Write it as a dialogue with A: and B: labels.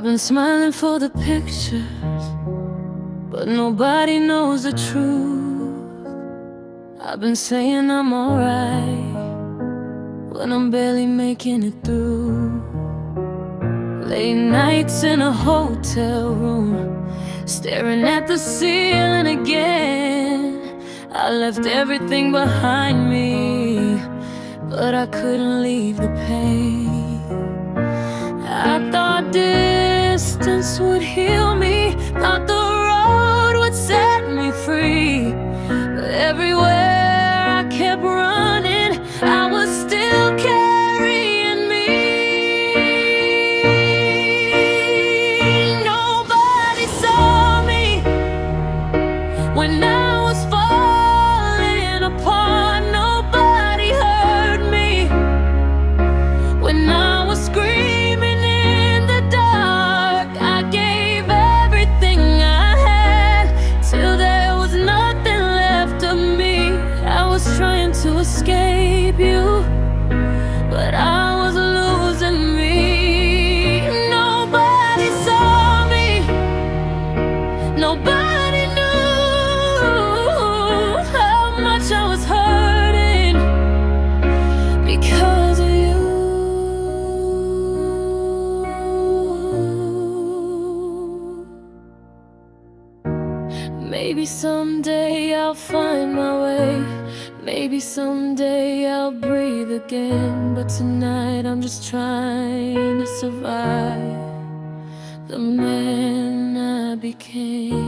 A: I've been smiling for the pictures, but nobody knows the truth. I've been saying I'm alright when I'm barely making it through. Late nights in a hotel room, staring at the ceiling again. I left everything behind me, but I couldn't leave the pain. I thought distance would heal me, thought the road would set me free. But everywhere I kept running, I was still carrying me. Nobody saw me when I was falling apart. Nobody heard me when I was screaming in the dark. I gave everything I had till there was nothing left of me. I was trying to escape you, but I was losing me. Nobody saw me, nobody knew how much I was hurting because of you. Maybe someday I'll find my way, maybe someday I'll breathe again. But tonight I'm just trying to survive the man I became.